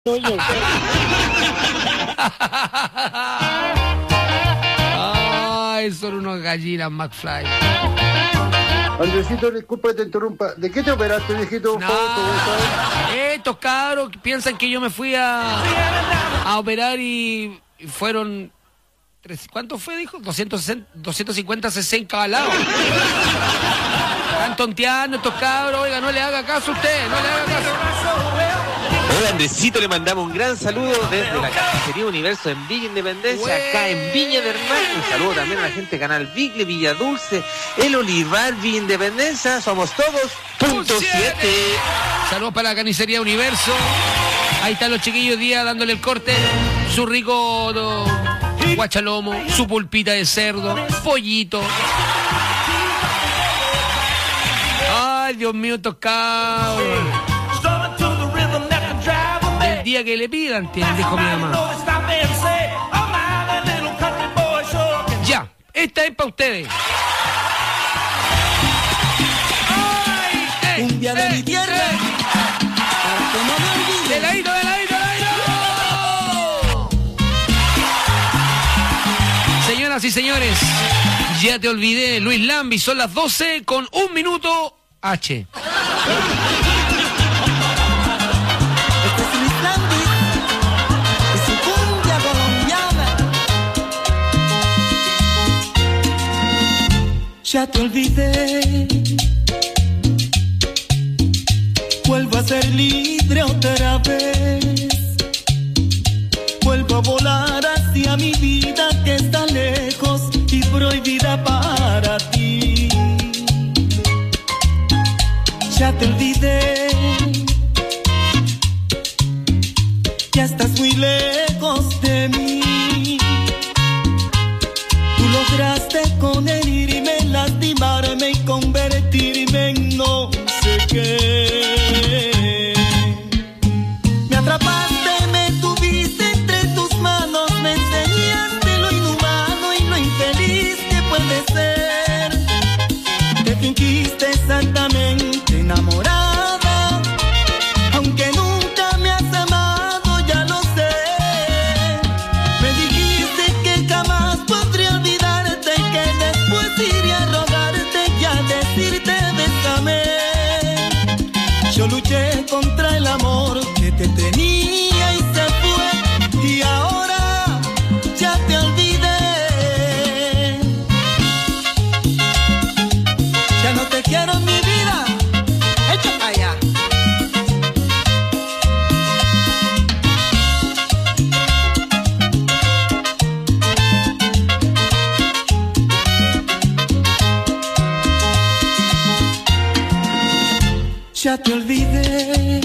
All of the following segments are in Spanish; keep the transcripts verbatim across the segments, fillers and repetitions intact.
Oye. Ay, son unos gallinas, McFly. Andresito, disculpa que te interrumpa. ¿De qué te operaste, viejito? No, estos cabros piensan que yo me fui a, a operar y fueron... ¿Cuánto fue, dijo? doscientos sesenta, doscientos cincuenta cc en cada lado. Están tonteando estos cabros. Oiga, no le haga caso a usted, no le haga caso. Hola, Andresito, le mandamos un gran saludo desde la Carnicería Universo en Villa Independencia, Güey. acá en Viña del Mar. Un saludo también a la gente de Canal Vigle, Villa Dulce, El Olivar, Villa Independencia. Somos todos punto siete. Saludos para la Carnicería Universo. Ahí están los chiquillos día dándole el corte. Su rico do, guachalomo, su pulpita de cerdo, pollito. Ay, Dios mío, estos cabros. El día que le pidan, tienen, dijo mi mamá. Ya, esta es para ustedes. Ay, Un día de eh, mi tierra, eh. para que no me olvide. De ladito, de ladito, de ladito. Señoras y señores, ya te olvidé, Luis Lambi, son las doce con un minuto H. Este es Luis Lambi y su cumbia colombiana. Ya te olvidé, vuelvo a ser libre otra vez, vuelvo a volar hacia mi vida que está lejos y prohibida para ti. Ya te olvidé, ya estás muy lejos de mí. Tú lograste con herirme, lastimarme y convertirme en no sé qué. Me atrapaste, me tuviste entre tus manos, me enseñaste lo inhumano y lo infeliz que puede ser. Te fingiste exactamente enamorada, aunque nunca me has amado, ya lo sé. Me dijiste que jamás podría olvidarte, que después iría a rogarte y a decirte bésame. Yo luché contra el amor que te tenía y se fue, y ahora ya te olvidé. Ya no te quiero en mi vida, echa para allá. Ya te olvidé,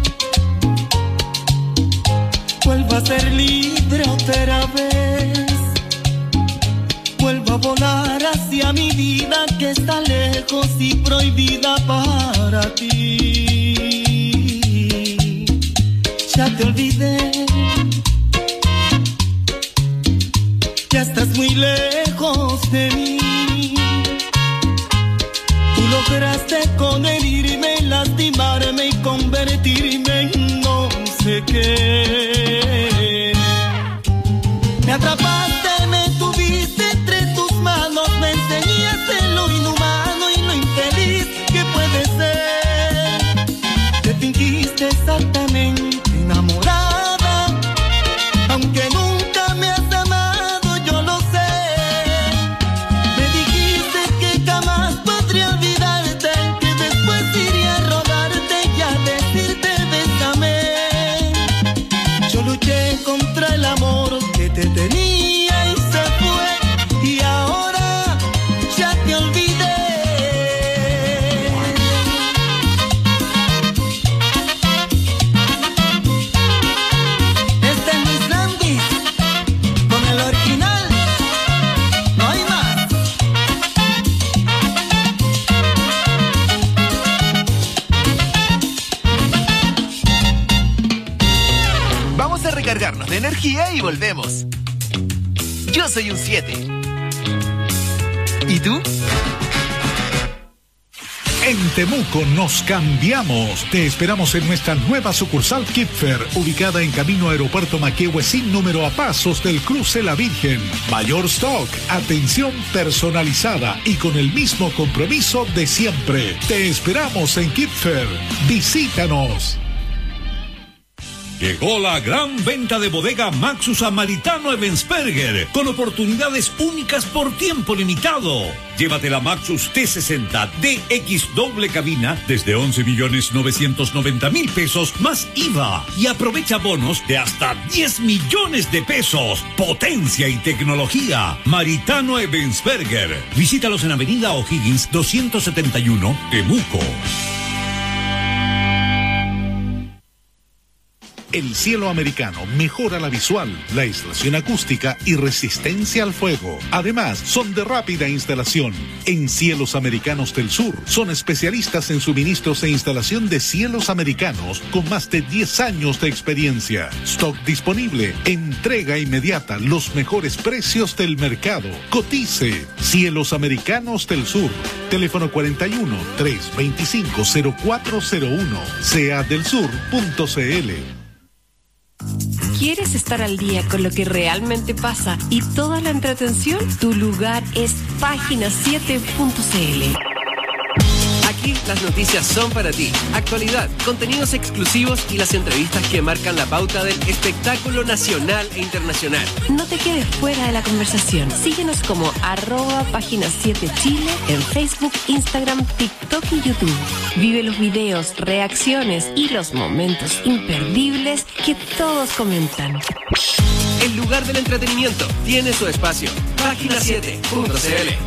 vuelvo a ser libre otra vez, vuelvo a volar hacia mi vida que está lejos y prohibida para ti. Ya te olvidé, ya estás muy lejos de mí. Tú lograste con herirme, lastimarme y convertirme en no sé qué. Me atrapaste, me tuviste entre tus manos, me enseñaste lo inhumano y lo infeliz que puede ser. Te fingiste exactamente enamorada, aunque nunca me has amado, yo lo sé. Me dijiste que jamás podría olvidarte, que después iría a rogarte y a decirte bésame. Yo luché contra el amor que te tenía y se fue, y ahora ya te olvidé. Este es Luis Lambi con el original, no hay más. Vamos a recargarnos de energía y volvemos. Yo soy un siete. ¿Y tú? En Temuco nos cambiamos. Te esperamos en nuestra nueva sucursal Kipfer, ubicada en camino Aeropuerto Maquehue sin número a pasos del cruce La Virgen. Mayor stock, atención personalizada y con el mismo compromiso de siempre. Te esperamos en Kipfer. Visítanos. Llegó la gran venta de bodega Maxus a Maritano Ebensperger, con oportunidades únicas por tiempo limitado. Llévate la Maxus T sesenta D X doble cabina desde once millones novecientos noventa mil pesos más I V A y aprovecha bonos de hasta diez millones de pesos. Potencia y tecnología. Maritano Ebensperger. Visítalos en Avenida O'Higgins doscientos setenta y uno, Temuco. El cielo americano mejora la visual, la aislación acústica y resistencia al fuego. Además, son de rápida instalación. En Cielos Americanos del Sur, son especialistas en suministros e instalación de cielos americanos con más de diez años de experiencia. Stock disponible, entrega inmediata, los mejores precios del mercado. Cotice. Cielos Americanos del Sur. Teléfono cuarenta y uno, trescientos veinticinco, cero cuatro cero uno. C A del sur punto c l. ¿Quieres estar al día con lo que realmente pasa y toda la entretención? Tu lugar es página siete punto c l. Aquí las noticias son para ti. Actualidad, contenidos exclusivos y las entrevistas que marcan la pauta del espectáculo nacional e internacional. No te quedes fuera de la conversación. Síguenos como arroba página siete Chile en Facebook, Instagram, TikTok y YouTube. Vive los videos, reacciones y los momentos imperdibles que todos comentan. El lugar del entretenimiento tiene su espacio. página siete punto c l.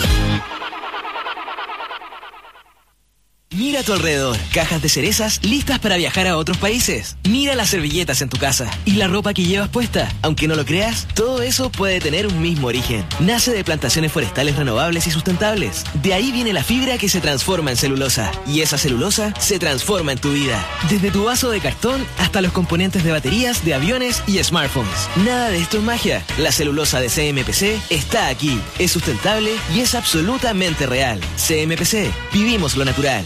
Mira a tu alrededor, cajas de cerezas listas para viajar a otros países. Mira las servilletas en tu casa y la ropa que llevas puesta. Aunque no lo creas, todo eso puede tener un mismo origen. Nace de plantaciones forestales renovables y sustentables. De ahí viene la fibra que se transforma en celulosa. Y esa celulosa se transforma en tu vida. Desde tu vaso de cartón hasta los componentes de baterías, de aviones y smartphones. Nada de esto es magia. La celulosa de C M P C está aquí. Es sustentable y es absolutamente real. C M P C. Vivimos lo natural.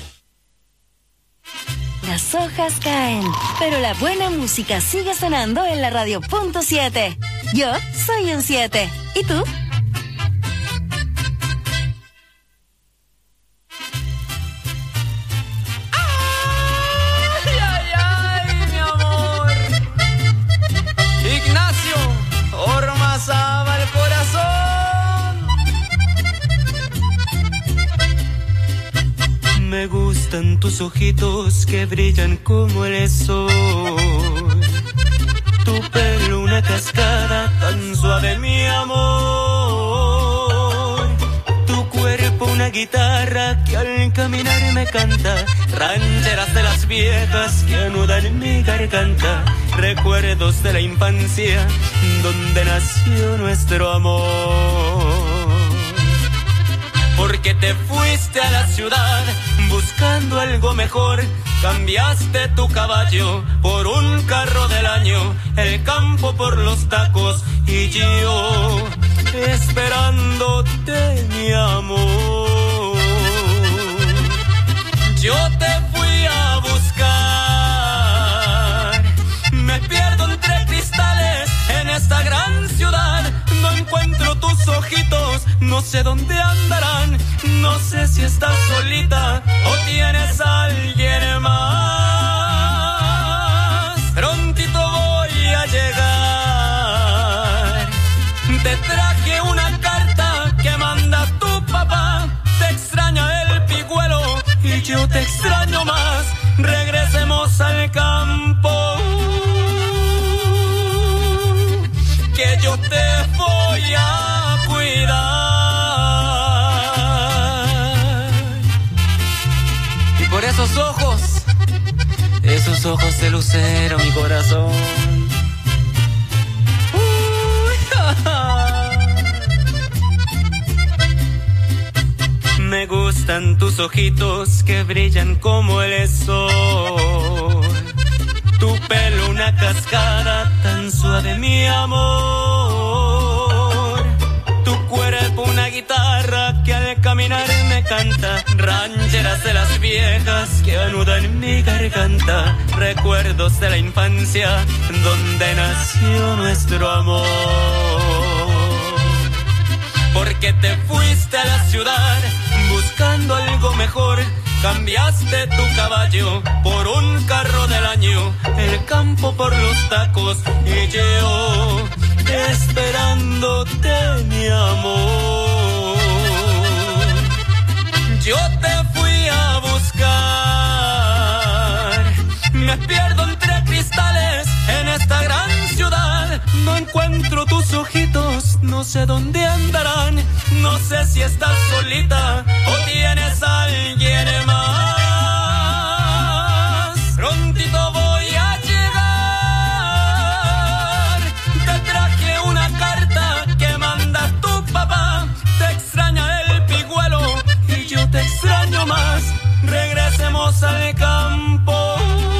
Las hojas caen, pero la buena música sigue sonando en la radio punto siete. Yo soy un siete. ¿Y tú? ¡Ay, ay, ay, mi amor! Ignacio Ormazábal el corazón. Me gustan tus ojitos que brillan como el sol. Tu pelo una cascada tan suave, mi amor. Tu cuerpo una guitarra que al caminar me canta. Rancheras de las viejas que anudan en mi garganta. Recuerdos de la infancia donde nació nuestro amor. Porque te fuiste a la ciudad buscando algo mejor. Cambiaste tu caballo por un carro del año, el campo por los tacos y yo esperándote, mi amor. Yo te fui a buscar, me pierdo entre cristales en esta gran ciudad. No encuentro tus ojitos, no sé dónde andarán. No sé si estás solita o tienes a alguien más. Prontito voy a llegar. Te traje una carta que manda tu papá. Te extraña el pigüelo y yo te extraño más. Regresemos al campo, que yo te voy a cuidar. Y por esos ojos, esos ojos de lucero, mi corazón. Uy, ja, ja. Me gustan tus ojitos que brillan como el sol. Tu pelo una cascada tan suave, mi amor. Tu cuerpo una guitarra que al caminar me canta. Rancheras de las viejas que anudan mi garganta, recuerdos de la infancia donde nació nuestro amor. Porque te fuiste a la ciudad buscando algo mejor, cambiaste tu caballo por un carro del año, el campo por los tacos y yo esperándote, mi amor. Yo te fui a buscar, me pierdo entre cristales en esta gran ciudad, no encuentro tus ojitos, no sé dónde andarán, no sé si estás solita o tienes a alguien más. Prontito voy a llegar, te traje una carta que manda tu papá, te extraña el pigüelo y yo te extraño más, regresemos al campo,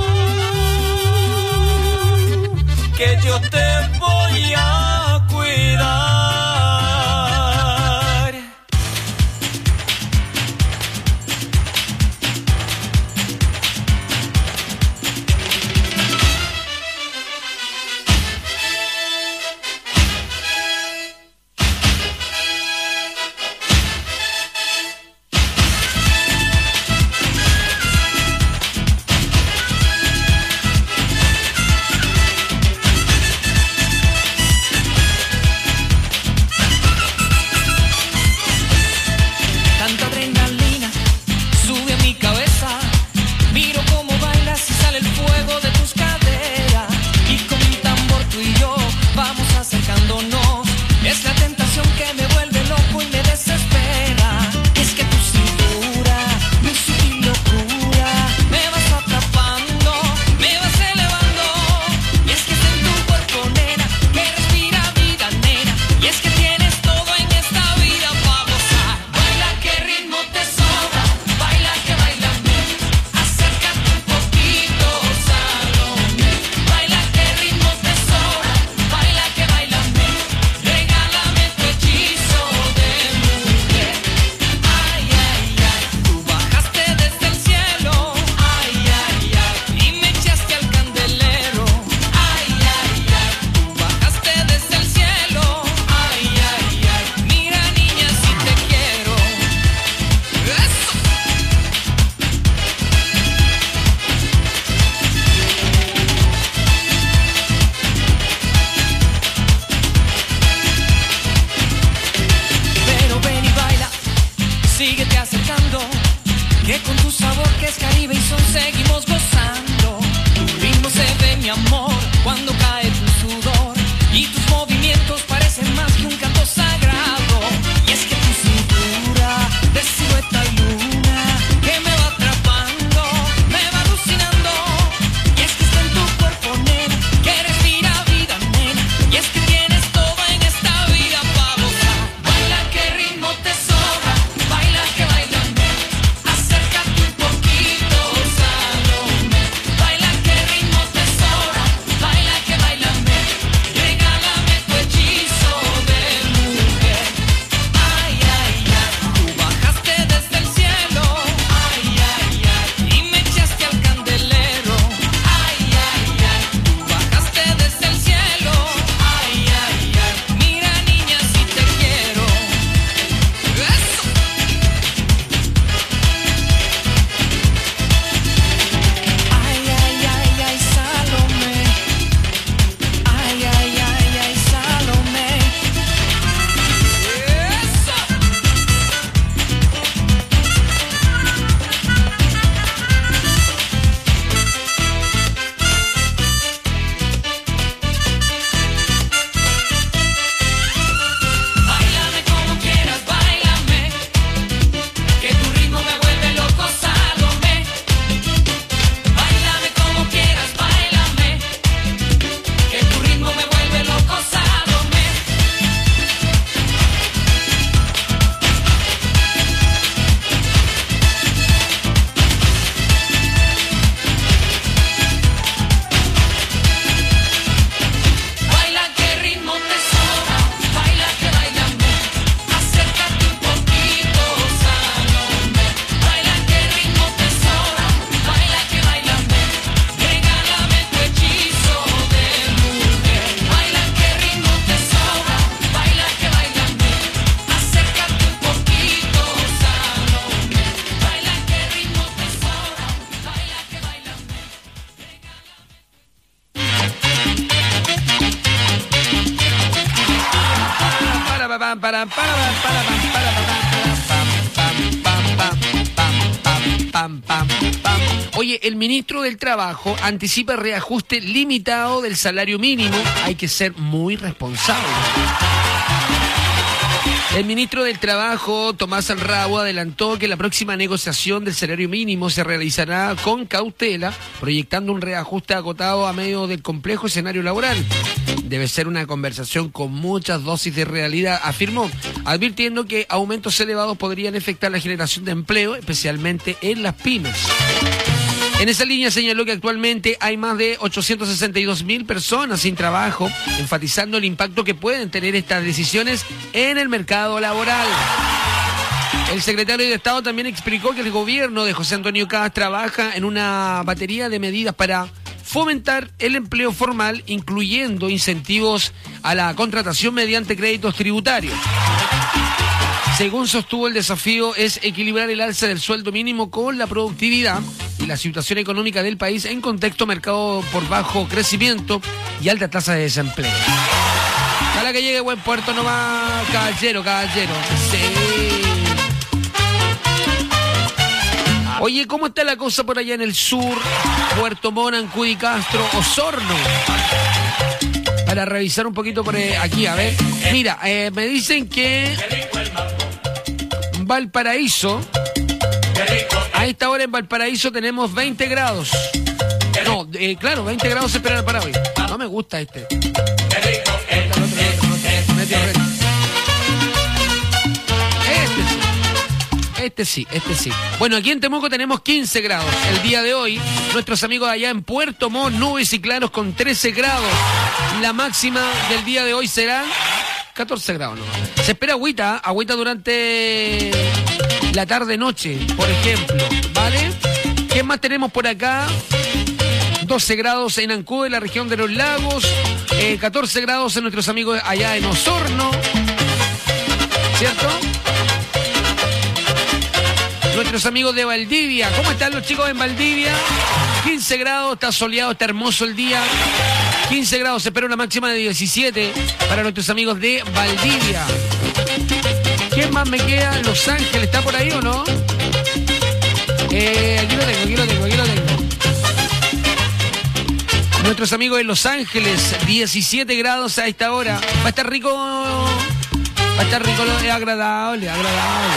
que yo te voy a cuidar. para para para para para Oye, el ministro del Trabajo anticipa reajuste limitado del salario mínimo. Hay que ser muy responsable. El ministro del Trabajo, Tomás Alrabo, adelantó que la próxima negociación del salario mínimo se realizará con cautela, proyectando un reajuste acotado a medio del complejo escenario laboral. Debe ser una conversación con muchas dosis de realidad, afirmó, advirtiendo que aumentos elevados podrían afectar la generación de empleo, especialmente en las pymes. En esa línea señaló que actualmente hay más de ochocientos sesenta y dos mil personas sin trabajo, enfatizando el impacto que pueden tener estas decisiones en el mercado laboral. El secretario de Estado también explicó que el gobierno de José Antonio Kast trabaja en una batería de medidas para fomentar el empleo formal, incluyendo incentivos a la contratación mediante créditos tributarios. Según sostuvo, el desafío es equilibrar el alza del sueldo mínimo con la productividad y la situación económica del país en contexto mercado por bajo crecimiento y alta tasa de desempleo. Ojalá que llegue buen puerto nomás, caballero, caballero. Sí. Oye, ¿cómo está la cosa por allá en el sur? Puerto Montt, Ancud y Castro, Osorno. Para revisar un poquito por aquí, a ver. Mira, eh, me dicen que Valparaíso, a esta hora en Valparaíso tenemos veinte grados. No, eh, claro, veinte grados se esperan para hoy. No me gusta este. Este sí, este sí. Bueno, aquí en Temuco tenemos quince grados el día de hoy. Nuestros amigos allá en Puerto Montt, nubes y claros con trece grados. La máxima del día de hoy será catorce grados. ¿No? Se espera agüita, agüita durante la tarde-noche, por ejemplo. ¿Vale? ¿Qué más tenemos por acá? doce grados en Ancud, en la región de los lagos. Eh, catorce grados en nuestros amigos allá en Osorno. ¿Cierto? Nuestros amigos de Valdivia. ¿Cómo están los chicos en Valdivia? quince grados, está soleado, está hermoso el día. quince grados, se espera una máxima de diecisiete para nuestros amigos de Valdivia. ¿Quién más me queda? Los Ángeles, ¿está por ahí o no? Eh, aquí lo tengo, aquí lo tengo, aquí lo tengo. Nuestros amigos de Los Ángeles, diecisiete grados a esta hora. Va a estar rico, va a estar rico, es agradable, agradable.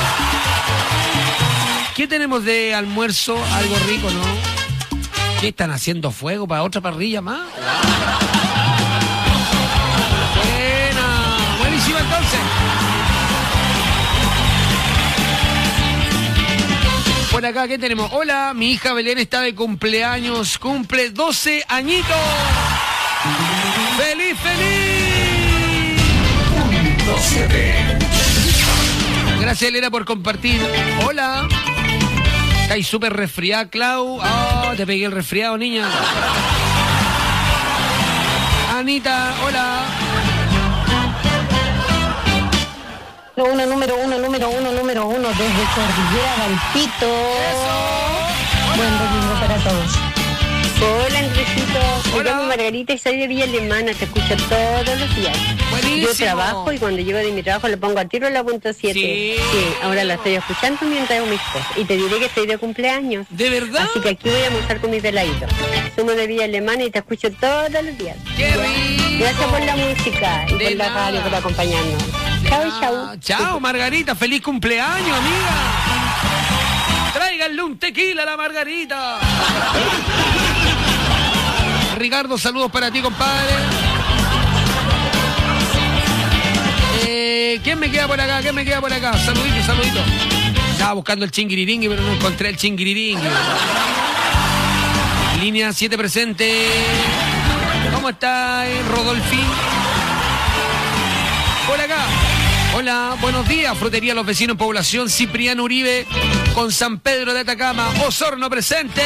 ¿Qué tenemos de almuerzo? Algo rico, ¿no? ¿Qué están haciendo fuego para otra parrilla más? Buena, buenísima entonces. Por acá, ¿qué tenemos? Hola, mi hija Belén está de cumpleaños, cumple doce añitos. ¡Feliz, feliz! doce de... Gracias, Elena, por compartir. Hola. Estáis súper resfriada, Clau. Oh, te pegué el resfriado, niña. Anita, hola. Uno, número uno, número uno, número uno, desde Cordillera Valpito. Eso. Buen domingo para todos. Hola, Andresito. Soy Doña Margarita y soy de Villa Alemana. Te escucho todos los días. Buenísimo. Yo trabajo y cuando llego de mi trabajo le pongo a tiro la punto siete. Sí. Sí, ahora la estoy escuchando mientras hago mis cosas. Y te diré que estoy de cumpleaños. ¿De verdad? Así que aquí voy a almorzar con mis peladitos. Somos de Villa Alemana y te escucho todos los días. ¡Qué rico! Gracias por la música y de por nada. la radio por acompañarnos. Chao, chao. Chao, Margarita. Feliz cumpleaños, amiga. Tráiganle un tequila a la Margarita. Ricardo, saludos para ti, compadre. Eh, ¿Quién me queda por acá? ¿Quién me queda por acá? Saludito, saludito. Estaba buscando el chinguiriringui, pero no encontré el chinguiriringui. Línea siete presente. ¿Cómo está, eh, Rodolfín? Por acá. Hola, buenos días. Frutería Los Vecinos, población Cipriano Uribe, con San Pedro de Atacama, Osorno presente.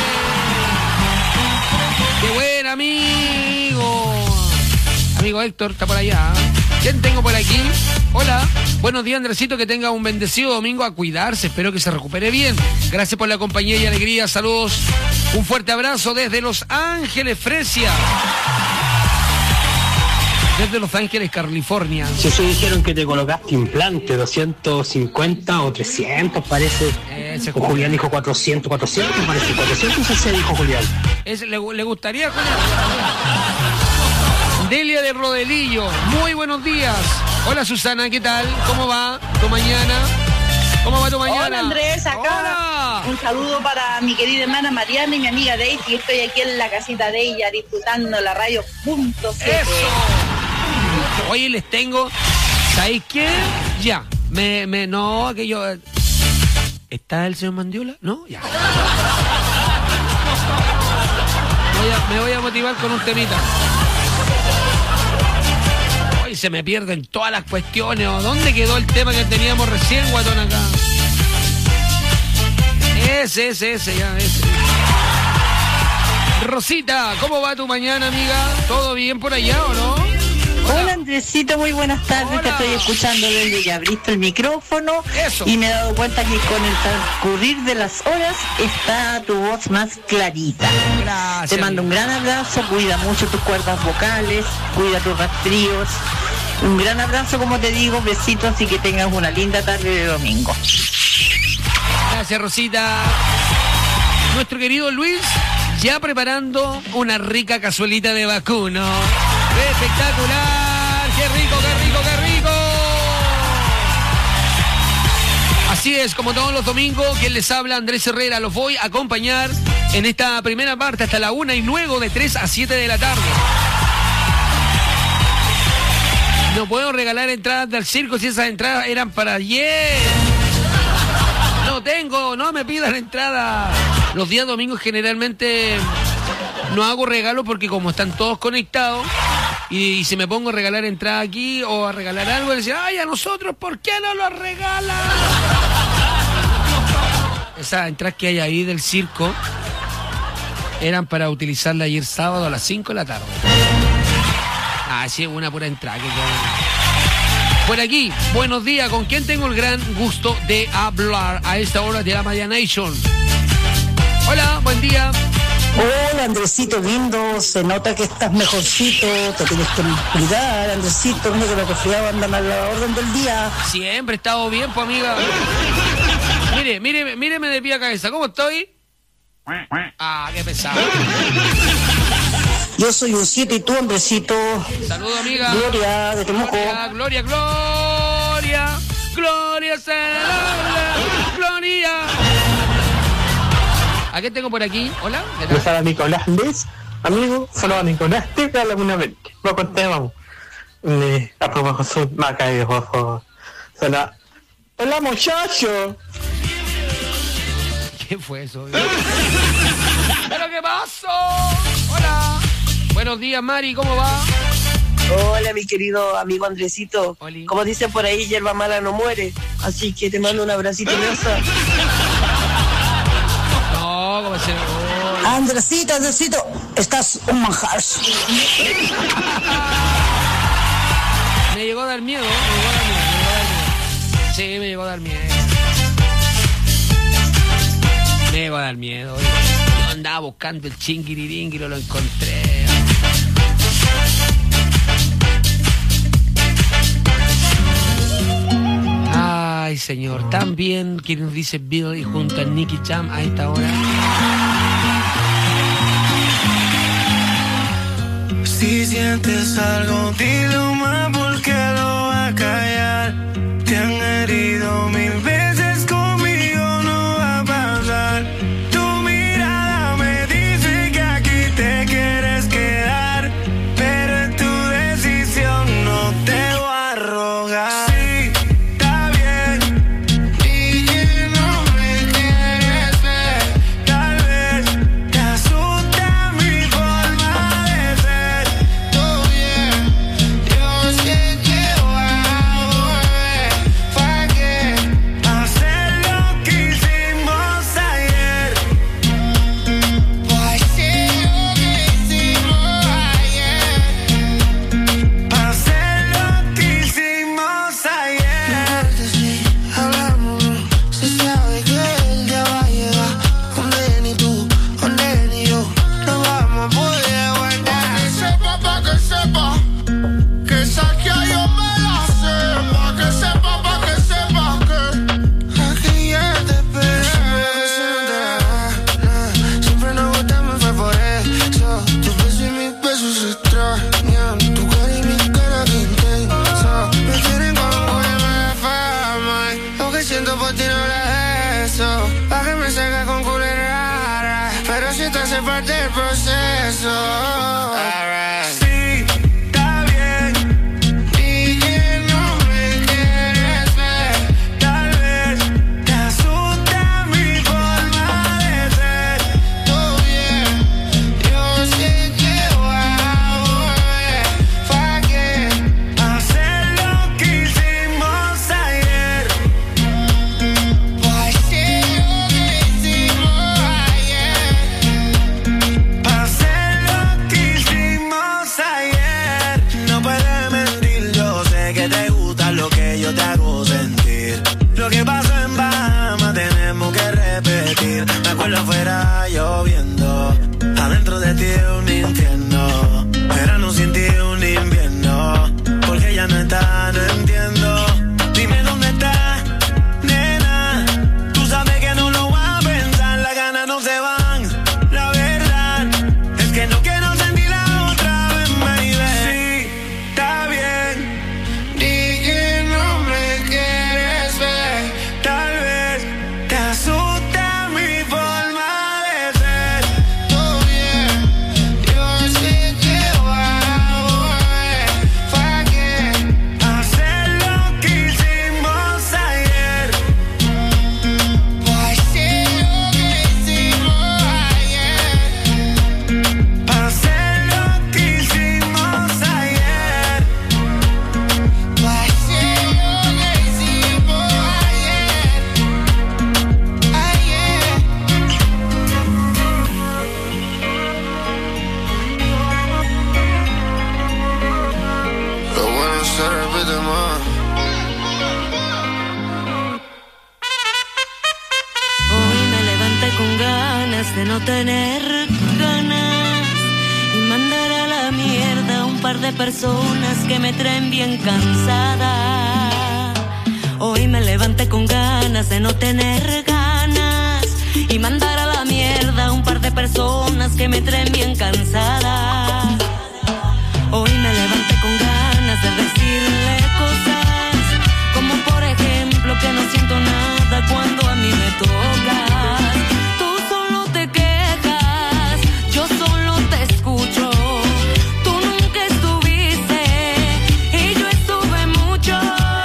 ¡Qué buen amigo! Amigo Héctor, está por allá. ¿Quién tengo por aquí? Hola. Buenos días, Andresito. Que tenga un bendecido domingo, a cuidarse. Espero que se recupere bien. Gracias por la compañía y alegría. Saludos. Un fuerte abrazo desde Los Ángeles, Fresia. desde Los Ángeles, California. Si se dijeron que te colocaste implante, doscientos cincuenta o trescientos parece. Ese o Julián dijo cuatrocientos, cuatrocientos parece, cuatrocientos ese dijo Julián. Es, le, le gustaría, Julián. Delia de Rodelillo, muy buenos días. Hola Susana, ¿qué tal? ¿Cómo va tu mañana? ¿Cómo va tu mañana? Hola Andrés, acá. Hola. Un saludo para mi querida hermana Mariana y mi amiga Daisy. Estoy aquí en la casita de ella disfrutando la radio punto siete. ¡Eso! Oye, les tengo, ¿sabéis qué? Ya, me, me, no, aquello... ¿Está el señor Mandiola? ¿No? Ya. Voy a, me voy a motivar con un temita. Hoy se me pierden todas las cuestiones. ¿Dónde quedó el tema que teníamos recién, guatón, acá? Ese, ese, ese, ya, ese. Rosita, ¿cómo va tu mañana, amiga? ¿Todo bien por allá o no? Hola, Hola Andresito, muy buenas tardes. Hola. Te estoy escuchando desde que abriste el micrófono. Eso. Y me he dado cuenta que con el transcurrir de las horas está tu voz más clarita. Gracias. Te mando un gran abrazo, cuida mucho tus cuerdas vocales, cuida tus rastrillos. Un gran abrazo, como te digo, besitos y que tengas una linda tarde de domingo. Gracias, Rosita. Nuestro querido Luis ya preparando una rica cazuelita de vacuno. ¡Espectacular! ¡Qué rico, qué rico, qué rico! Así es, como todos los domingos, quien les habla, Andrés Herrera. Los voy a acompañar en esta primera parte hasta la una y luego de tres a siete de la tarde. No puedo regalar entradas del circo si esas entradas eran para ayer. No tengo, no me pidan entrada. Los días domingos generalmente no hago regalo porque como están todos conectados y, y si me pongo a regalar entrada aquí o a regalar algo, decir, ay, a nosotros, ¿por qué no lo regalan? Esas entradas que hay ahí del circo eran para utilizarla ayer sábado a las cinco de la tarde. Ah, sí, una pura entrada que queda. Por aquí, buenos días. ¿Con quién tengo el gran gusto de hablar a esta hora de la Maya Nation? Hola, buen día. Hola, Andresito lindo. Se nota que estás mejorcito. Te tienes que cuidar, Andresito. Mira que los resfriados andan a la orden del día. Siempre he estado bien, pues, amiga. Mire, mire, míreme de pie a cabeza. ¿Cómo estoy? Ah, qué pesado. Yo soy un siete y tú, Andresito. Saludos, amiga. Gloria, de Temuco. Gloria, Gloria, Gloria. Gloria será, Gloria. ¿A qué tengo por aquí? Hola. Me sale Nicolás Les, amigo. Solo a Nicolás te regala una vez. Lo conté, vamos. A propósito, me ha caído, por favor. Hola. Hola, muchacho. ¿Qué fue eso? ¿Pero qué pasó? Hola. Buenos días, Mari, ¿cómo va? Hola, mi querido amigo Andresito. Oli. Como dicen por ahí, hierba mala no muere. Así que te mando un abracito de osa. No, ¿cómo se...? Oh. Andresito, Andresito, estás un manjar. Me llegó a dar miedo, me llegó a dar miedo, me llegó a dar miedo. Sí, me llegó a dar miedo. Me llegó a dar miedo. Yo andaba buscando el chingiriringuiro, y lo encontré. Ay, señor. También, quien nos dice Bill y junto a Nicky Jam a esta hora. Si sientes algo, dilo más porque lo va a callar. Te han herido mil veces, conmigo no va a pasar. Tu mirada me dice que aquí te quieres quedar, pero es tu decisión, no te voy a rogar. Sí, está bien, y que no me quieres ver. Tal vez te asusta mi forma de ser. Todo bien, yo sé que voy a volver. Pa' que corazón. Sí, está bien. Y que no me quieres ver. Tal vez te asusta mi forma de ser. Todo bien, yo sé que voy a volver. ¿Pa' qué hacer lo que hicimos ayer? ¿Pa' hacer lo que hicimos ayer? ¿Pa' hacer lo que hicimos ayer? No puedes mentir, yo sé que te gusta lo que yo te hago sentir. Lo que pasó en Bahamas tenemos que repetir. Me acuerdo afuera lloviendo, adentro de ti un infierno. Verano sin ti un invierno, porque ya no está, no entiendo. Dime dónde está, nena. Tú sabes que no lo voy a pensar, las ganas no se van. La verdad es que no quiero sentirla otra vez, baby. Sí, está bien. Di que no me quieres ver. Tal vez te asusta mi forma de ser. Todo bien, yo sé que voy a volver. ¿Pa' qué hacer lo que hicimos ayer? ¿Pa' hacer lo que hicimos ayer? ¿Pa' hacer lo que hicimos ayer? ¿Pa' hacer lo que hicimos ayer? Ayer. Lo bueno se repite más. Hoy me levanté con ganas de no tener ganas y mandar a la mierda a un par de personas que me traen bien cansada. Hoy me levanté con ganas de no tener ganas y mandar a la mierda a un par de personas que me traen bien cansada. Hoy me levanté con ganas de decirle cosas como por ejemplo que no siento nada cuando a mí me tocas. Tú solo te quejas, yo solo te escucho. Tú nunca estuviste y yo estuve mucho.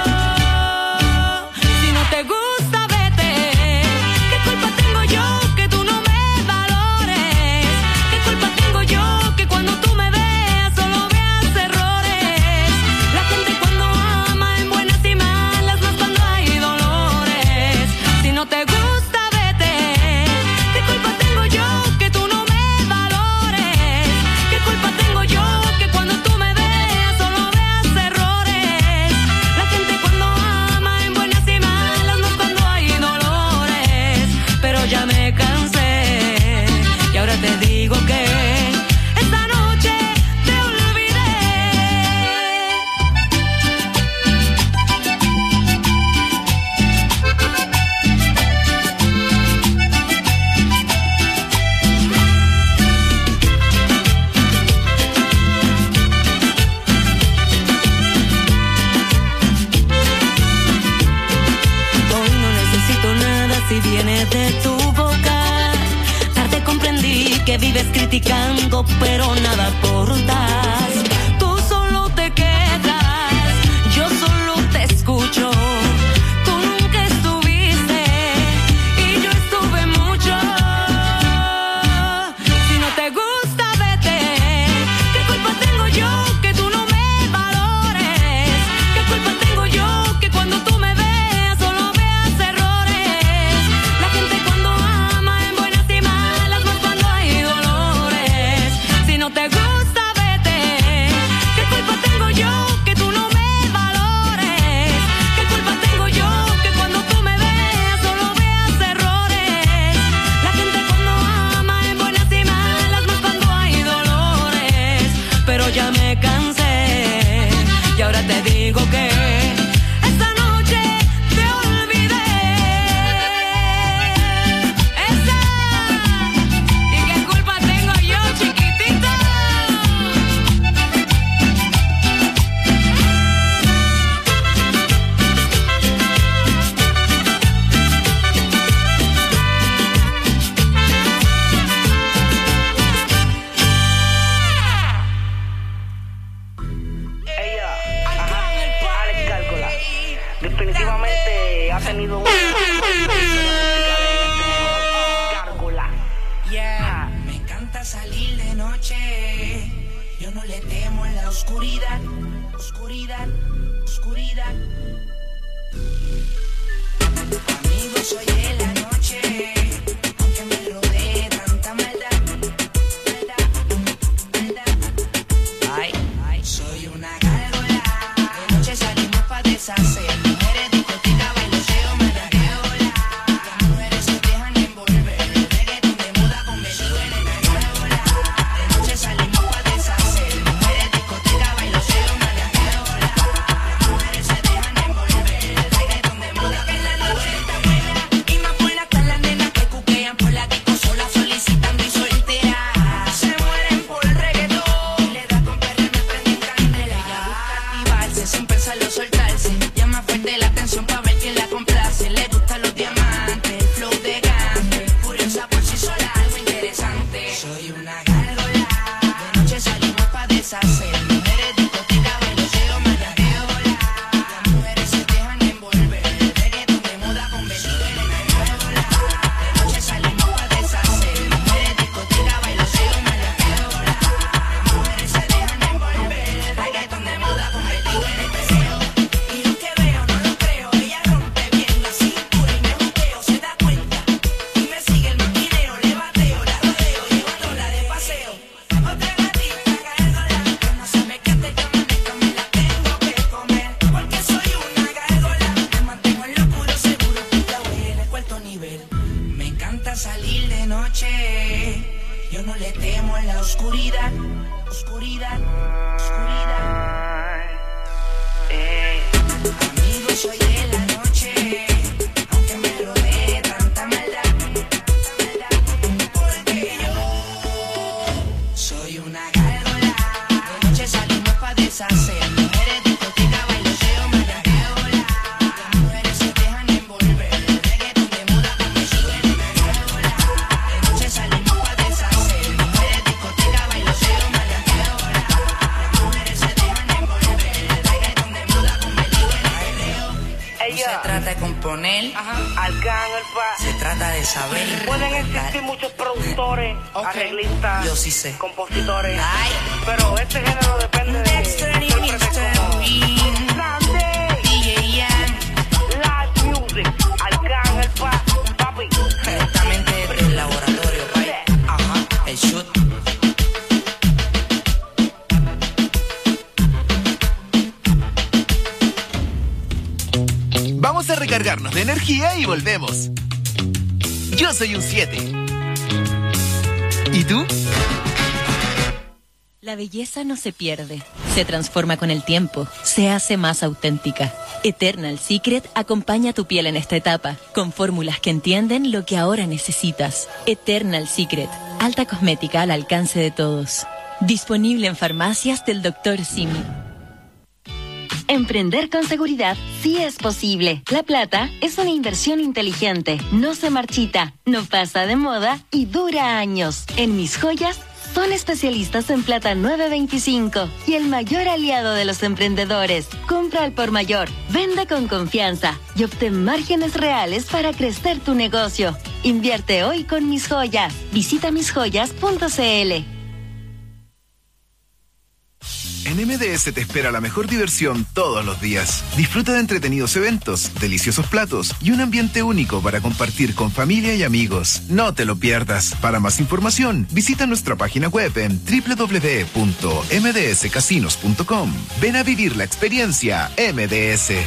Si no te gusta, vete. ¿Qué culpa tengo yo que tú no me valores? ¿Qué culpa tengo yo que cuando tú me veas solo veas errores? La gente cuando ama en buenas y malas, más cuando hay dolores. Si no te gusta, vete. ¿Qué culpa tengo yo que tú no me valores? ¿Qué culpa tengo yo que cuando tú me veas solo veas errores? La gente cuando ama en buenas y malas, más cuando hay dolores. Pero ya me cansé y ahora te digo que esta noche te olvidé. Hoy no necesito nada si viene de tu boca. Tarde comprendí que vives criticando, pero nada aportas. Tú solo te quejas, yo solo te escucho. Tú nunca estuviste y yo estuve mucho. Si no te gusta, vete. ¿Qué culpa tengo yo que tú no me valores? ¿Qué culpa tengo yo que cuando tú me veas solo veas errores? La gente cuando ama en buenas y malas, más cuando hay dolores. Si no te gusta, vete. ¿Qué culpa tengo yo que tú no me valores? ¿Qué culpa tengo yo que cuando tú me veas solo veas errores? La gente cuando ama en buenas y malas, más cuando hay dolores. Pero ya me cansé y ahora te digo que esta noche te olvidé. Esa. ¿Y qué culpa tengo yo, chiquitito? últimamente ha tenido una gárgola. Yeah, me encanta salir de noche. Yo no le temo a la oscuridad, oscuridad, oscuridad. Amigo, soy de la noche, aunque me rodee tanta maldad, maldad, maldad. Ay, ay, soy una gárgola. De noche salimos pa' deshacer. Mujeres, discoteca, bailoteo, maraqueola. Las mujeres se dejan envolver. El reggaetón de moda convertido en una gárgola. De noche salimos pa' deshacer. Mujeres, discoteca, bailoteo, maraqueola. Las mujeres se dejan envolver. El reggaetón de moda que en la noche está buena. Y más buena están las nenas que cuquean por la disco sola solicitando y solteras. Se mueren por el reggaetón. Le da con perder, me prenden candela. Ella busca activarse sin pensarlo soltarse. Llama fuerte la atención pa' ver quién la complace. Le gustan los diamantes, el flow de gante. Curiosa por sí sola, algo interesante. Soy una gárgola. De noche salimos pa' deshacer. Mujeres, discoteca, bailoteo, maraqueola. Las mujeres se dejan envolver. El reggaetón de moda convertido en una gárgola. De noche salimos pa' deshacer. Mujeres, discoteca, bailoteo, maraqueola. Las mujeres se dejan envolver. El reggaetón de moda convertido en el deseo. Y lo que veo no lo creo. Ella rompe bien la cintura y me boteo, se da cuenta. Y me sigue el maquineo, le bateo, la rodeo, llevándola de paseo. Otra gatita gárgola, que no sabe que te llaman esto, me la tengo que comer. Porque soy una gárgola, me mantengo en lo puro seguro, la voy en el cuarto nivel. Me encanta salir de noche, yo no le temo a la oscuridad, oscuridad, oscuridad. Amigo, soy de la noche, aunque me rodee tanta maldad, maldad, porque yo soy una gárgola. De noche salimos pa' deshacer. Mujeres, discoteca, bailoteo, maraqueola. Las mujeres se dejan envolver. El reggaetón de moda convertido en una gárgola. De noche salimos pa' deshacer. Mujeres, discoteca, bailoteo, maraqueola. Las mujeres se dejan envolver. El reggaetón de moda convertido en arreo. No se trata de componer, se trata de saber. Pueden existir muchos productores, arreglistas, Yo sí sé. compositores, Ay. pero este género depende de Dexter y siempre de mister cómo- Bean. Grande. D J Ian. Live music, Arcángel Pa, papi. Directamente desde el laboratorio, pai. Ajá, el shoot. Vamos a recargarnos de energía y volvemos. Yo soy un siete. ¿Y tú? La belleza no se pierde, se transforma con el tiempo, se hace más auténtica. Eternal Secret acompaña tu piel en esta etapa, con fórmulas que entienden lo que ahora necesitas. Eternal Secret, alta cosmética al alcance de todos. Disponible en farmacias del doctor Simi. Emprender con seguridad sí es posible. La plata es una inversión inteligente, no se marchita, no pasa de moda y dura años. En Mis Joyas son especialistas en plata nueve veinticinco y el mayor aliado de los emprendedores. Compra al por mayor, vende con confianza y obtén márgenes reales para crecer tu negocio. Invierte hoy con Mis Joyas. Visita mis joyas punto c l. En M D S te espera la mejor diversión todos los días. Disfruta de entretenidos eventos, deliciosos platos y un ambiente único para compartir con familia y amigos. No te lo pierdas. Para más información, visita nuestra página web en doble u doble u doble u punto m d s casinos punto com. Ven a vivir la experiencia M D S.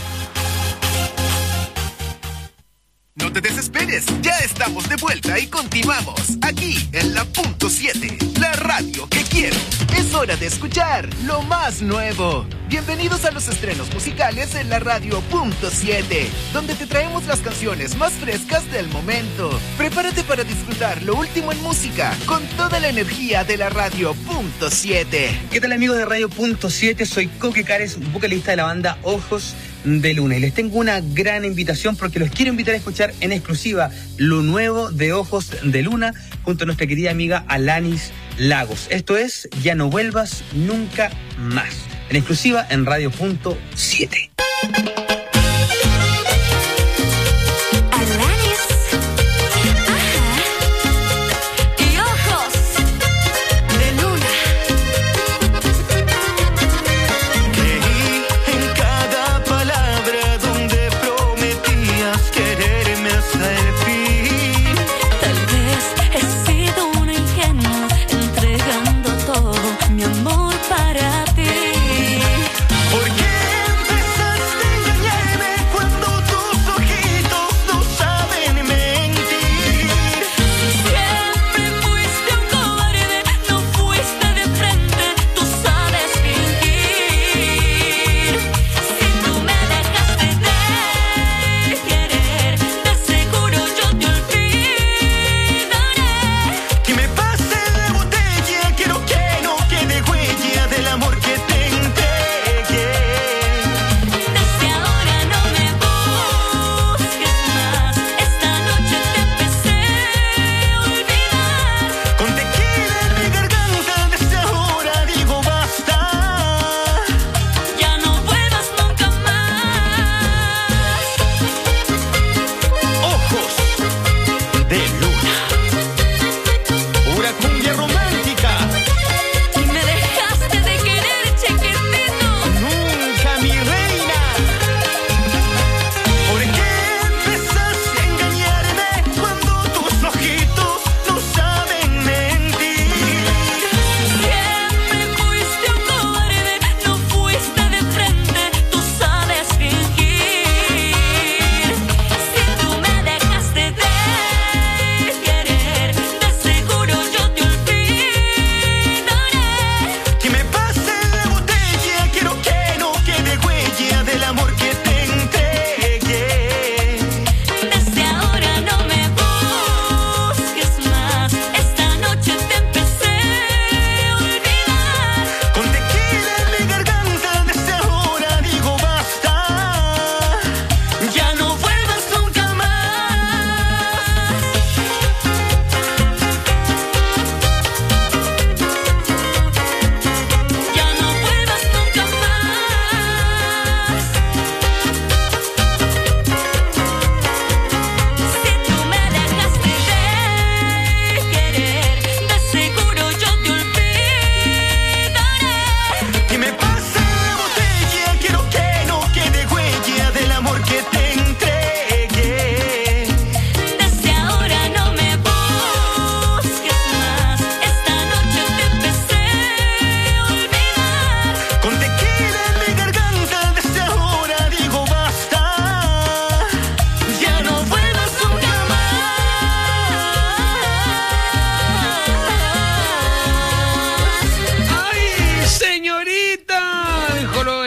No te desesperes, ya estamos de vuelta y continuamos aquí en la punto siete, la radio que quiero. Es hora de escuchar lo más nuevo. Bienvenidos a los estrenos musicales en la radio punto siete, donde te traemos las canciones más frescas del momento. Prepárate para disfrutar lo último en música con toda la energía de la radio punto siete. ¿Qué tal, amigos de Radio punto siete? Soy Coque Cares, vocalista de la banda Ojos de Luna, y les tengo una gran invitación porque los quiero invitar a escuchar en exclusiva lo nuevo de Ojos de Luna junto a nuestra querida amiga Alanis Lagos. Esto es Ya no vuelvas nunca más, en exclusiva en Radio punto siete.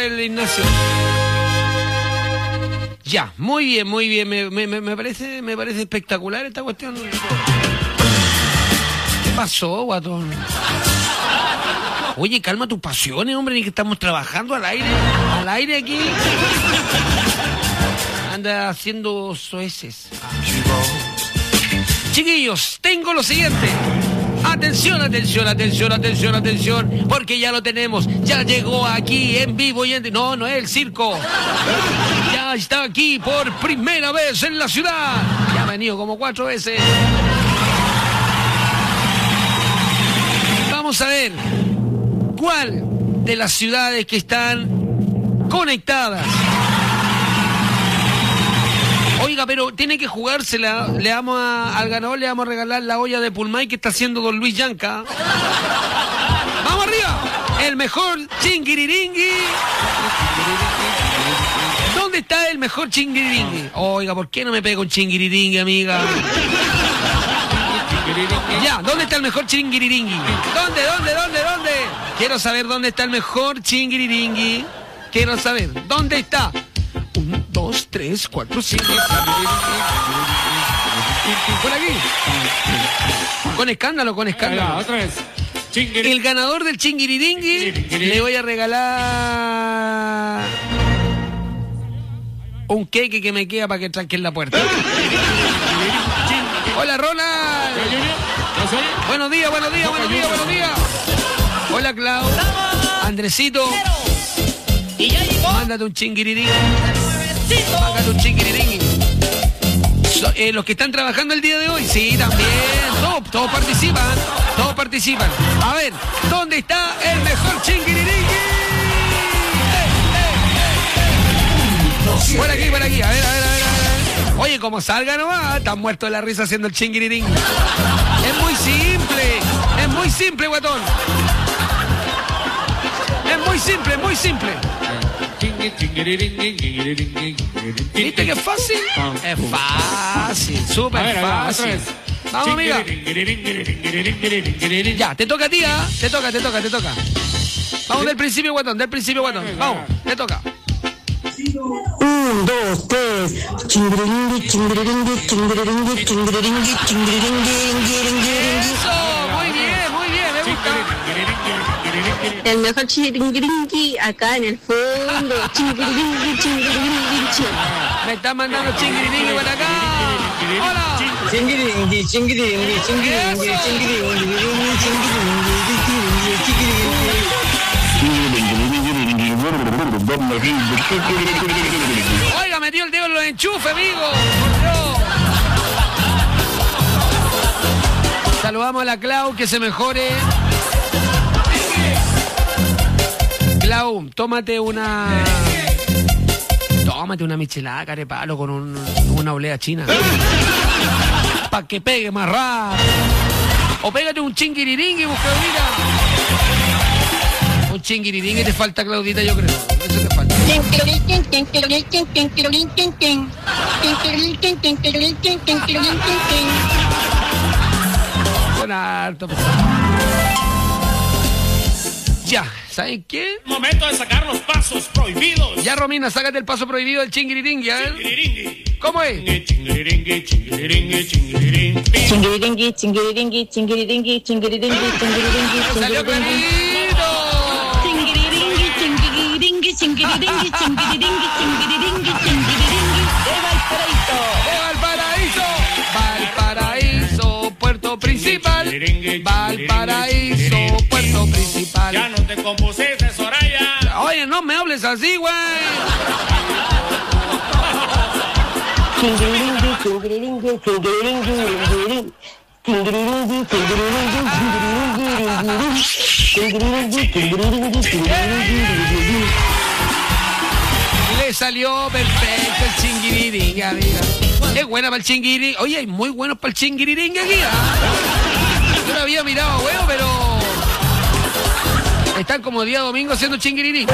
el Ignacio. Ya, muy bien, muy bien. Me, me, me parece, me parece espectacular esta cuestión. ¿Qué pasó, guatón? Oye, calma tus pasiones, hombre, ni que estamos trabajando al aire. Al aire aquí. Anda haciendo soeces. Chiquillos, tengo lo siguiente. Atención, atención, atención, atención, atención, porque ya lo tenemos, ya llegó aquí en vivo y en... No, no es el circo. Ya está aquí por primera vez en la ciudad. Ya ha venido como cuatro veces. Vamos a ver cuál de las ciudades que están conectadas. Oiga, pero tiene que jugársela. Le damos a, al ganador le vamos a regalar la olla de Pulmay que está haciendo don Luis Yanca. ¡Vamos arriba! El mejor chinguiriringui. ¿Dónde está el mejor chinguiriringui? Oiga, ¿por qué no me pega un chinguiriringui, amiga? Ya, ¿dónde está el mejor chinguiriringui? ¿Dónde, dónde, dónde, dónde? Quiero saber dónde está el mejor chinguiriringui. Quiero saber, ¿dónde está? Un, dos, tres, cuatro, cinco. Por aquí. Con escándalo, con escándalo. Otra vez. El ganador del chinguiriringui le voy a regalar un queque que me queda para que tranque en la puerta. Hola, Ronald. Buenos días, buenos días, buenos días, buenos días. Hola, Clau. Andresito. Mándate un chinguiriringui. Mándate un chinguiriringui. So, eh, los que están trabajando el día de hoy, sí, también. Todos, todos participan. Todos participan. A ver, ¿dónde está el mejor chinguiriringui? Eh, eh, eh, eh. Por aquí, por aquí. A ver, a ver, a ver, a ver. Oye, como salga nomás, están muertos de la risa haciendo el chinguiriringui. Es muy simple. Es muy simple, guatón. Es muy simple, muy simple. ¿Viste que es fácil? Es fácil, súper fácil. Vamos, amiga. Ya, te toca a ti, ¿ah? Te toca, te toca, te toca. Vamos del principio, guatón, del principio, guatón. Vamos, te toca. Un, dos, tres. Chingiriringui, chingiriringui, chingiriringui, chingiriringui, chingiriringui. Eso, muy bien, muy bien, me gusta. El mejor chingiringui acá en el fondo. Chingiringui, chingiringui, chingiringui. Me está mandando chingiringui para acá. Hola. Chingiringui, chingiringui, chingiringui, chingiringui, Oiga, metió el dedo en los enchufes, amigo. Saludamos a la Clau, que se mejore. Clau, tómate una... Tómate una michelada, carepalo, con un, una olea china. Para que pegue más rápido. O pégate un chinguiriringui, buscadita. Un chinguiriringui te falta, Claudita, yo creo. Eso te falta. Con harto. Ya, ¿saben qué? Momento de sacar los pasos prohibidos. Ya, Romina, sácate el paso prohibido del chinguiriringui, ¿eh? Chinguiriringui. ¿Cómo es? Chinguiriringui, chinguiriringui, chinguiriringui. Chingiringui, chingiringui, chingiringui, chingiringui, chingiringui. ¡Salió clarito! Chingiringui, chingiringui, chingiringui, chingiringui, chingiringui, chingiringui. De Valparaíso. ¡De Valparaíso! Valparaíso, puerto principal. Valparaíso, puerto principal. Ya no te compusiste, Soraya. Oye, no me hables así, güey. Chingiringui, chingiringui, chingiringui, chingiringui, chingiringui, chingiringui, chingiringui, chingiringui. Le salió perfecto el chinguiriringui, amiga. Es buena para el chinguiriringui. Oye, hay muy buenos para el chinguiriringui aquí, ¿ah? Yo no había mirado a huevo, pero... Están como día domingo haciendo chinguiriringui.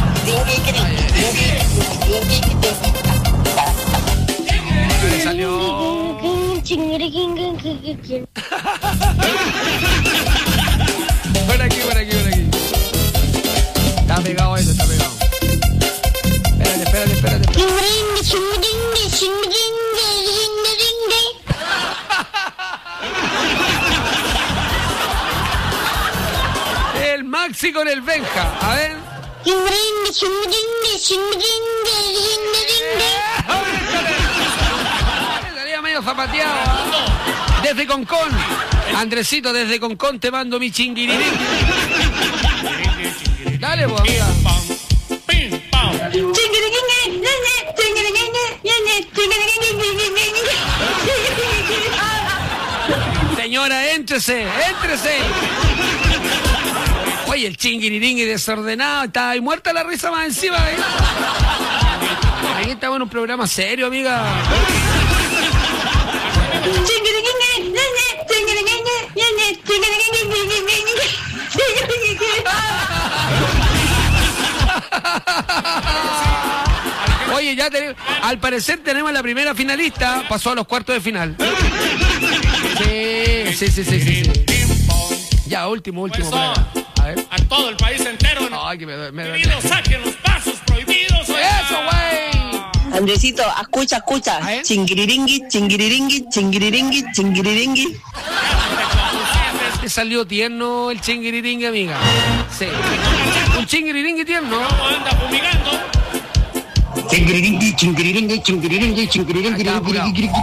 Le salió... Por aquí, por aquí, por aquí. Está pegado eso, está pegado. El Maxi con el Benja. A ver. Estaría medio zapateado. ¿eh? Desde Concón. Andresito, desde Concón te mando mi chinguirirín. Dale, vos, amiga. Señora, éntrese, éntrese. Oye, el chinguiriringui desordenado, está ahí muerta la risa más encima. ¿eh? Aquí estamos en un programa serio, amiga. Oye, ya tenemos, al parecer tenemos la primera finalista, pasó a los cuartos de final. Sí, sí, sí, sí, sí. Ya, último, último. Por eso, a ver. A todo el país entero. Ay, que me, me, me, Prohibido, saquen los pasos prohibidos. Eso, güey. Andresito, escucha, escucha. Chingiriringui, chingiriringui, chingiriringui, chingiriringui. Te salió tierno el chinguiriringui, amiga. Sí. Un chinguiriringui tierno. ¿Cómo anda fumigando? Chingiriringui, chingiriringui, chingiriringui, chingiriringui.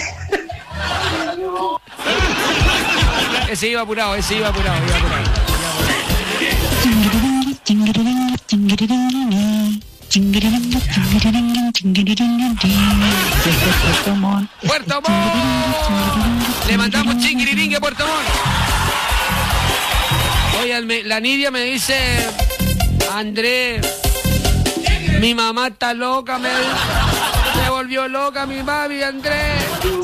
Ese iba apurado, ese iba apurado, iba apurado. Chingiriringui, chingiriringui, chingiriringui. Chingiriringui, chingiriringui, chingiriringui. Puerto Montt. ¡Puerto Montt! Le mandamos chinguiriringui a Puerto Montt. Oye, la Nidia me dice, Andrés, mi mamá está loca, me, me volvió loca mi mami, Andrés.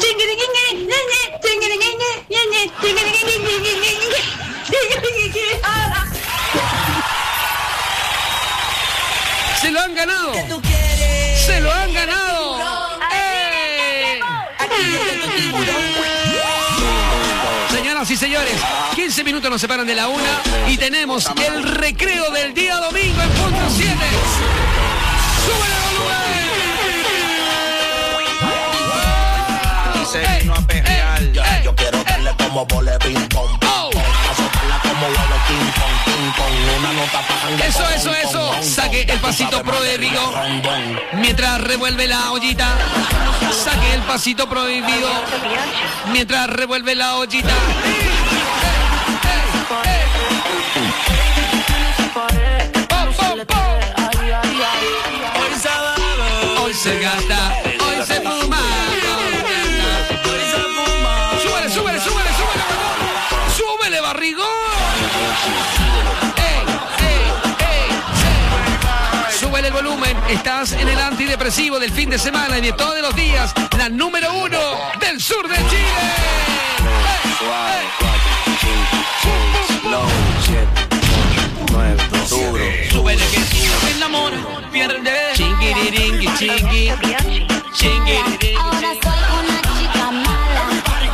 Se lo han ganado. Se lo han ganado. ¡Eh! Señoras y señores, quince minutos nos separan de la una y tenemos el recreo del día domingo en punto siete. ¡Súbele volumen! Dice vino a perrear. Yo, yo quiero darle como vole ping pong. Azotarla como huevo king pong, king pong. Una nota para Eso, eso, eso. Saque el pasito prohibido mientras revuelve la ollita. Saque el pasito prohibido mientras revuelve la ollita. Hoy se gasta, hoy se fuma. Súbele, súbele, súbele, súbele. Súbele, barrigón. Ey, ey, ey, ey. Súbele el volumen. Estás en el antidepresivo del fin de semana y de todos los días. La número uno del sur de Chile. Súbele que el amor pierde. Chinguiriringui, chingui. Chinguiriringui. Ahora soy una chica mala.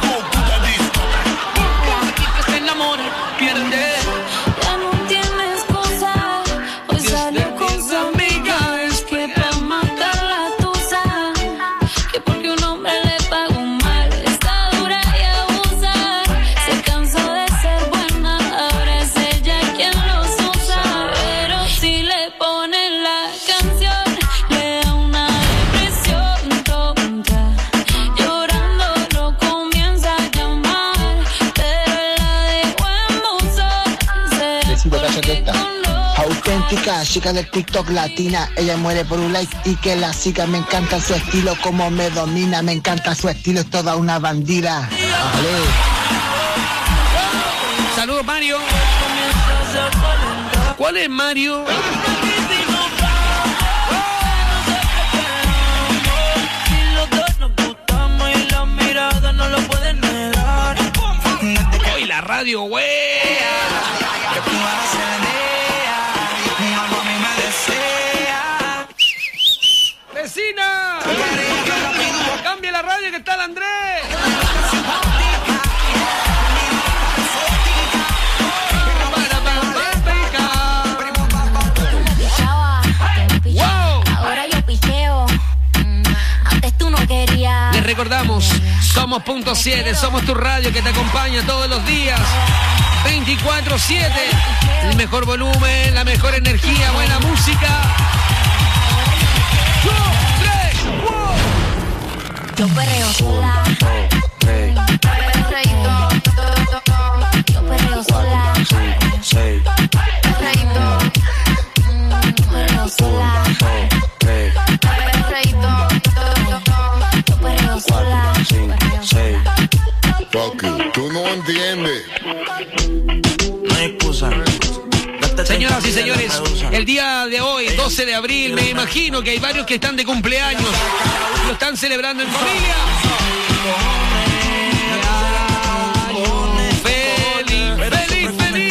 El amor pierde. Ya no tiene excusa. Hoy salió con su amiga. Es que para matar la tusa. Que porque un hombre le pagó mal. Está dura y abusa. Se cansó de ser buena. Ahora es ella quien los usa. Pero si le ponen la canción, le da una depresión tonta. Llorando lo comienza a llamar. Pero él la dejó en buzón. Besito, cállate esta. Auténtica, chica del TikTok latina. Ella muere por un like y que la siga. Me encanta su estilo, como me domina. Me encanta su estilo, es toda una bandida. Vale. Saludos, Mario. ¿Cuál es Mario? Hoy la radio, wea. ¡Vecina! ¡Cambia la radio que está el Andrés! Chava, te picheo. Ahora yo picheo. recordamos, somos punto siete, somos tu radio que te acompaña todos los días, veinticuatro siete, el mejor volumen, la mejor energía, buena música. Yo perreo sola. Yo perreo sola. Perreíto. Perreo sola. Perreíto. Yo perreo sola. Tú no entiendes. No hay excusa. Señoras y señores, el día de hoy, doce de abril, me imagino que hay varios que están de cumpleaños, lo están celebrando en familia. Feliz, feliz, feliz.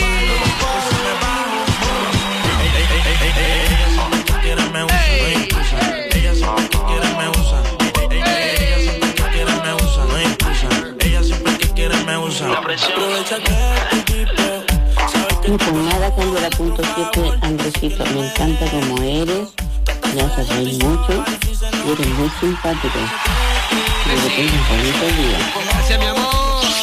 Mi cuñada cuando era punto siete, Andresito, me encanta como eres, me haces reír mucho y eres muy simpático. Que tengas un bonito día. Gracias, mi amor.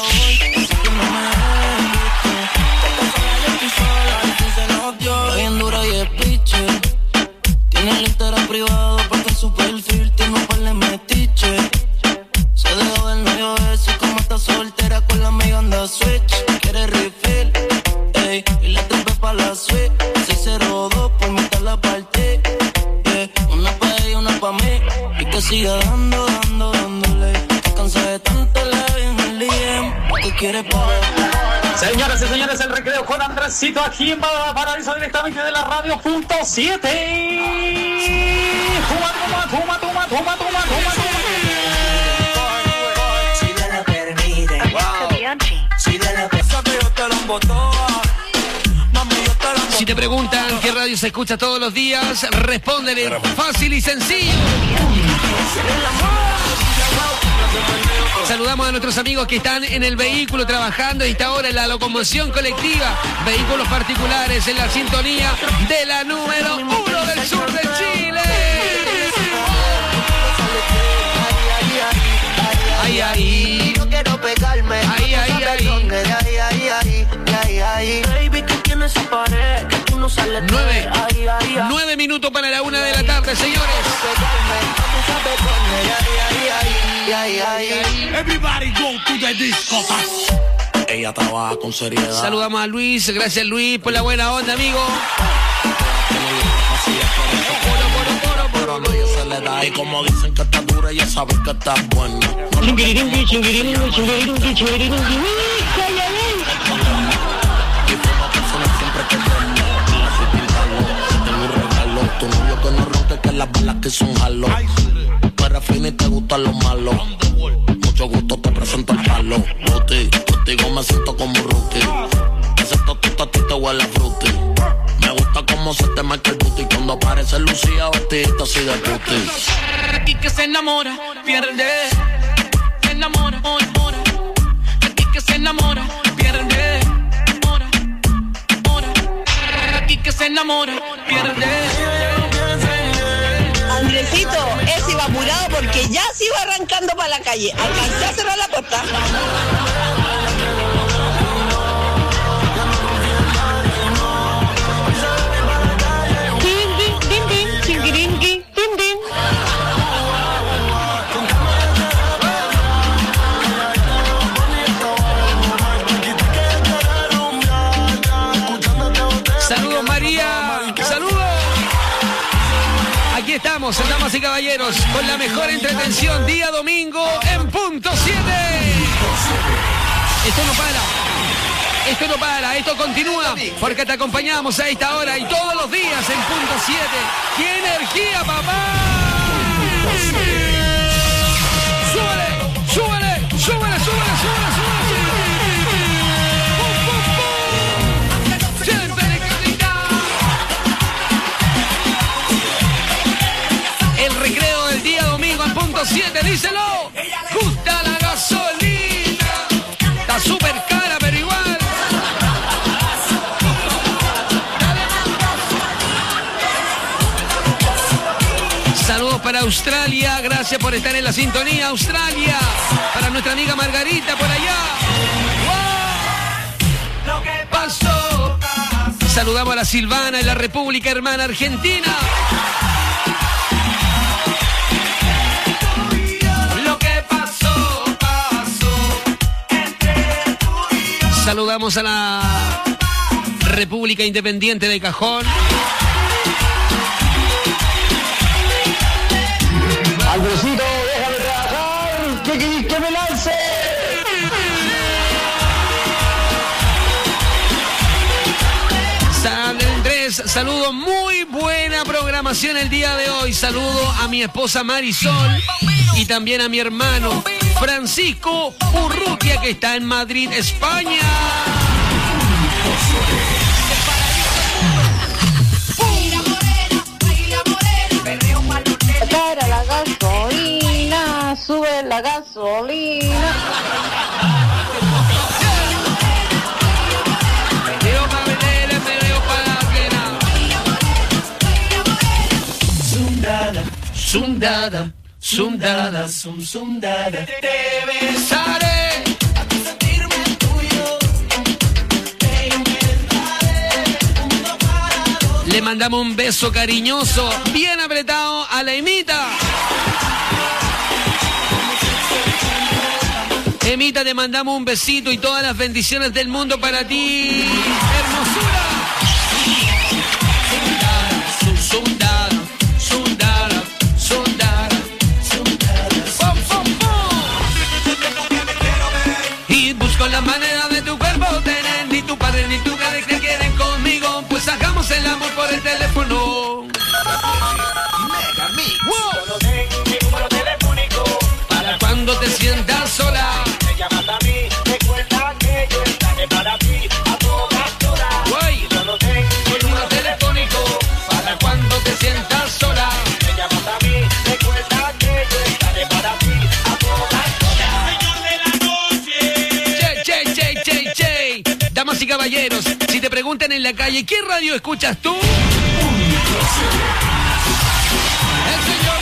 Bien dura y es piche. Tiene el Instagram privado porque en su perfil tiene un par de metiche. Se dejó del novio ese y como está soltera con la amiga anda switch. Quiere refill, ey, y la tripe pa' la suite. seis cero dos por mitad la parte, yeah. Una pa' ella, una pa' mí. Y que siga dando, dando, dándole. Que cansa de tanto la en el D M. Que quiere pa'. Señoras y señores, el recreo con Andresito aquí en Valparaíso directamente de la radio punto siete. Toma, toma, toma, toma, toma, toma, toma. Si me lo permite, si me lo permite, yo te lo emboto. Si te preguntan qué radio se escucha todos los días, respóndele fácil y sencillo. Saludamos a nuestros amigos que están en el vehículo trabajando y está ahora en la locomoción colectiva, vehículos particulares en la sintonía de la número uno del sur de Chile. Ay, ay, no quiero pegarme. Ay, ay, ay. Ay, ay, ay, ay, ay. Baby, que tienes esa pared, que tú no sales. Nueve, ay, ay, ay. nueve minutos para la una de la tarde, señores. Everybody go to the disco. Ella trabaja con seriedad. Saludamos a Luis, gracias Luis por la buena onda, amigo. Pero no, ella se le da. Y como dicen que está dura, ella sabe que está buena. Chinguiringi, chinguiringi, chinguiringi, chinguiringi. Y como persona siempre que duerme. Así pintalo, tengo un regalo. Tu novio que no ronque, que las balas que son jalo. Pero fina y te gustan los malos. Mucho gusto, te presento el palo. Booty, contigo me siento como un rookie. Ese totito a ti te huele a fruity. Me gusta cómo se te marca el booty. Cuando aparece Lucía vestidita así de puti. Aquí que se enamora, pierde. Se enamora, mora, mora. Aquí que se enamora, pierde. Mora, mora. Aquí que se enamora, pierde. Andresito, ese iba apurado porque ya se iba arrancando para la calle. Alcancé a cerrar la puerta. Saludos María, saludos. Aquí estamos, damas y caballeros, con la mejor entretención día domingo en punto siete. Esto no para, esto no para, esto continúa, porque te acompañamos a esta hora y todos los días en punto siete. ¡Qué energía, papá! ¡Súbele, súbele, súbele, súbele, súbele, súbele! El recreo del día domingo en punto siete, díselo. Gusta la gasolina. Está súper cara, pero igual. Saludos para Australia. Gracias por estar en la sintonía, Australia. Para nuestra amiga Margarita por allá. ¡Wow! ¿Qué pasó? Saludamos a la Silvana en la República Hermana Argentina. Lo que pasó, pasó entre tú y yo. Saludamos a la República Independiente de Cajón. Andresito, déjame trabajar. ¿Qué querés que me lance? San Andrés, saludo, muy buena programación el día de hoy. Saludo a mi esposa Marisol y también a mi hermano Francisco Urrutia, que está en Madrid, España. Para la gasolina, sube la gasolina. Sundada, sundada, sum, sundada. Te besaré hasta sentirme tuyo. Te inventaré un mundo para dos. Le mandamos un beso cariñoso, bien apretado a la Emita. Emita, te mandamos un besito y todas las bendiciones del mundo para ti. Hermosura. Sundada, sundada, sundada, sundada. ¡Pum, pum, pum! Y busco la manera de tu cuerpo tener. Ni tu padre ni tu madre que quieren conmigo. Pues hagamos el amor por el teléfono. Mega Mix. Wow. Mi número telefónico para cuando te sientas sola. Me llamas a mí, recuerda que yo estaré para ti a todas horas. Guay. Yo no tengo mi número telefónico para cuando te sientas sola. Me llamas a mí, recuerda que yo estaré para ti a todas horas. Señor de la noche. Che, che, che, che, che. Damas y caballeros, si te preguntan en la calle, ¿qué radio escuchas tú? El señor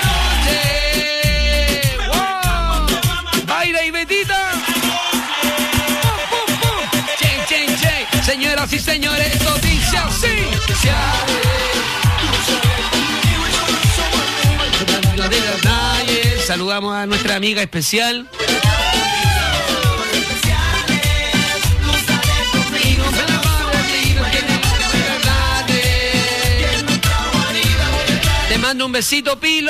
de la noche. ¡Wow! Baila y Betita. ¡Pum, pum, pum! Che, che, che. Señoras y señores, esto dice así. De las calles. Saludamos a nuestra amiga especial. Te mando un besito, Pilo.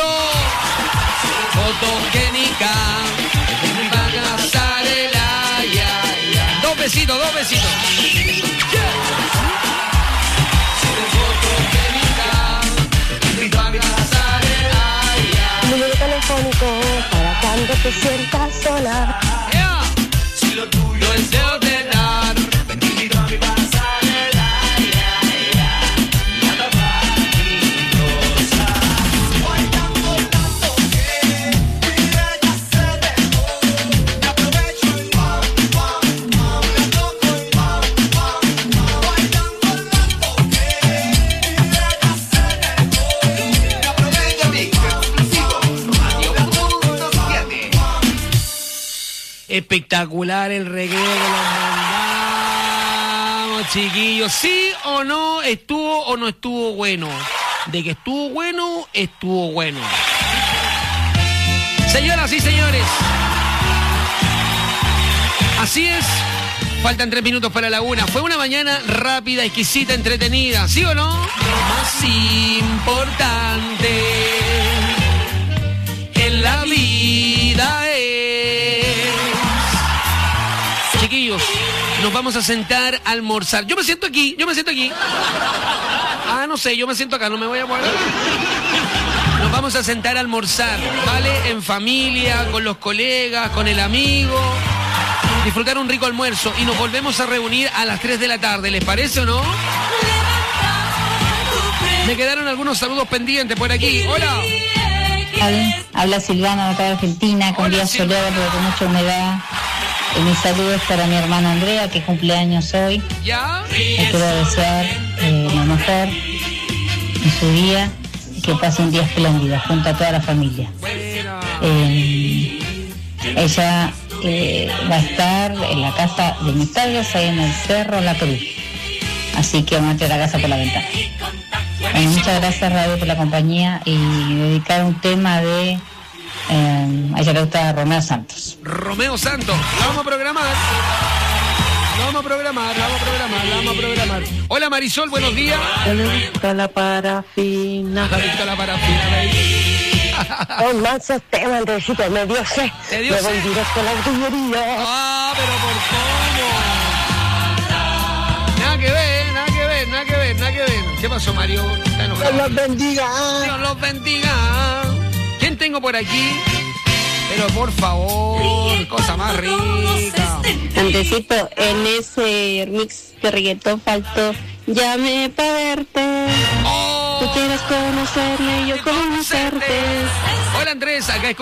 Fotogénica. Pasarela, ya, ya. Dos besitos, dos besitos. Número telefónico para cuando te sientas sola. Yeah. Si lo tuyo es de ordenar. Bendito a mi pasarela, ya, ya. Nada maravillosa. Bailando tanto que mi bella se dejó. Me aprovecho y wow, wow, wow. Me toco y wow, wow, wow. Bailando tanto que mi bella se dejó. Me aprovecho y espectacular el reguero que los mandamos, chiquillos. ¿Sí o no estuvo o no estuvo bueno? De que estuvo bueno, estuvo bueno. Señoras y señores, así es. Faltan tres minutos para la una. Fue una mañana rápida, exquisita, entretenida. ¿Sí o no? Lo más importante en la vida es... Chiquillos, nos vamos a sentar a almorzar. Yo me siento aquí, yo me siento aquí. Ah, no sé, yo me siento acá, no me voy a mover. Nos vamos a sentar a almorzar, ¿vale? En familia, con los colegas, con el amigo. Disfrutar un rico almuerzo y nos volvemos a reunir a las tres de la tarde. ¿Les parece o no? Me quedaron algunos saludos pendientes por aquí. Hola. Habla, habla Silvana de acá de Argentina, con días soleados pero con mucha humedad. Y mis saludos para mi hermana Andrea, que cumple años hoy. ¿Ya? Le quiero desear eh, lo mejor en su día. que pase un día espléndido junto a toda la familia. Eh, ella eh, va a estar en la casa de mis padres, ahí en el Cerro La Cruz. Así que vamos a tirar la casa por la ventana. Bueno, muchas gracias, Radio, por la compañía y dedicar un tema de... Eh, a ella le gusta Romeo Santos. Romeo Santos, la vamos a programar. La vamos a programar, la vamos a programar, la vamos a programar. Hola Marisol, buenos días. Me gusta la parafina. Me gusta la parafina, baby. Con mansos temas, Andresito, me dio sed. ¿Te dio me voy sed? directo a la artillería. Ah, pero por cómo. Nada que ver, nada que ver, nada que ver, nada que ver. ¿Qué pasó, Mario? Está enojado. Dios los bendiga. Dios los bendiga. ¿Quién tengo por aquí? Pero por favor, cosa más rica. Andresito, en ese mix de reggaetón faltó llame pa' verte. Oh. Tú quieres conocerme y yo conocerte. Hola Andrés, acá es